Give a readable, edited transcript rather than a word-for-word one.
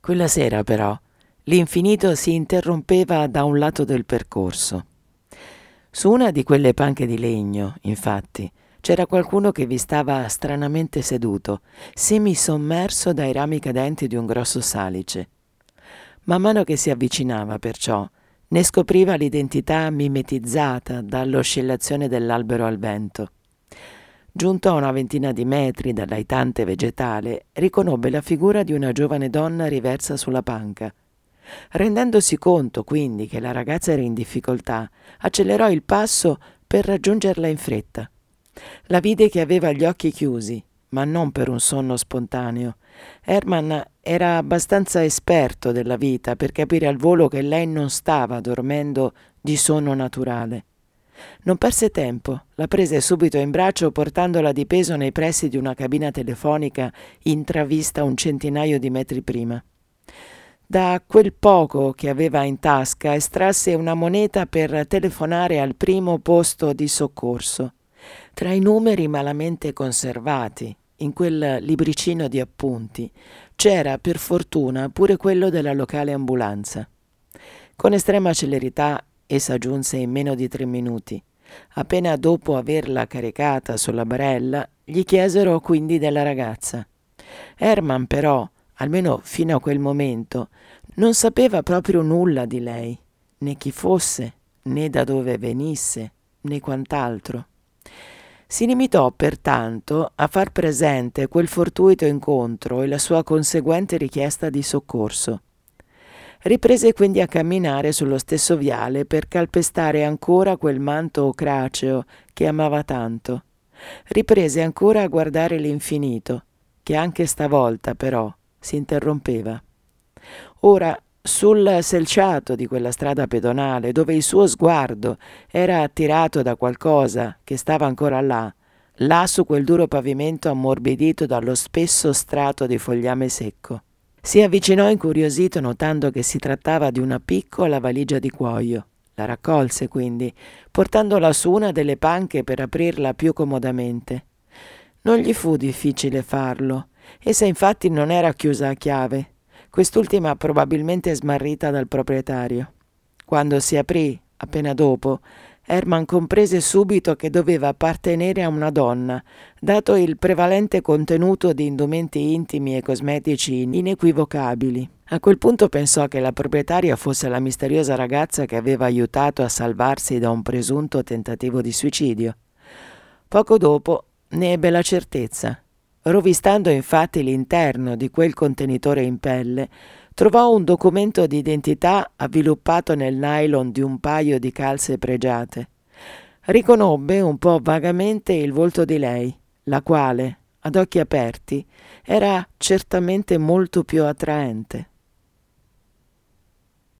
Quella sera, però, l'infinito si interrompeva da un lato del percorso. Su una di quelle panche di legno, infatti, c'era qualcuno che vi stava stranamente seduto, semisommerso dai rami cadenti di un grosso salice. Man mano che si avvicinava, perciò, ne scopriva l'identità mimetizzata dall'oscillazione dell'albero al vento. Giunto a una ventina di metri dall'aitante vegetale, riconobbe la figura di una giovane donna riversa sulla panca. Rendendosi conto, quindi, che la ragazza era in difficoltà, accelerò il passo per raggiungerla in fretta. La vide che aveva gli occhi chiusi, ma non per un sonno spontaneo. Hermann era abbastanza esperto della vita per capire al volo che lei non stava dormendo di sonno naturale. Non perse tempo, la prese subito in braccio portandola di peso nei pressi di una cabina telefonica intravista un centinaio di metri prima. Da quel poco che aveva in tasca estrasse una moneta per telefonare al primo posto di soccorso. Tra i numeri malamente conservati, in quel libricino di appunti, c'era per fortuna pure quello della locale ambulanza. Con estrema celerità essa giunse in meno di 3 minuti. Appena dopo averla caricata sulla barella, gli chiesero quindi della ragazza. Hermann però, almeno fino a quel momento, non sapeva proprio nulla di lei, né chi fosse, né da dove venisse, né quant'altro. Si limitò pertanto a far presente quel fortuito incontro e la sua conseguente richiesta di soccorso. Riprese quindi a camminare sullo stesso viale per calpestare ancora quel manto ocraceo che amava tanto. Riprese ancora a guardare l'infinito, che anche stavolta però si interrompeva. Ora, sul selciato di quella strada pedonale, dove il suo sguardo era attirato da qualcosa che stava ancora là su quel duro pavimento ammorbidito dallo spesso strato di fogliame secco. Si avvicinò incuriosito notando che si trattava di una piccola valigia di cuoio. La raccolse quindi, portandola su una delle panche per aprirla più comodamente. Non gli fu difficile farlo. Essa infatti non era chiusa a chiave, quest'ultima probabilmente smarrita dal proprietario. Quando si aprì, appena dopo, Hermann comprese subito che doveva appartenere a una donna, dato il prevalente contenuto di indumenti intimi e cosmetici inequivocabili. A quel punto pensò che la proprietaria fosse la misteriosa ragazza che aveva aiutato a salvarsi da un presunto tentativo di suicidio. Poco dopo ne ebbe la certezza. Rovistando infatti l'interno di quel contenitore in pelle, trovò un documento di identità avviluppato nel nylon di un paio di calze pregiate. Riconobbe un po' vagamente il volto di lei, la quale, ad occhi aperti, era certamente molto più attraente.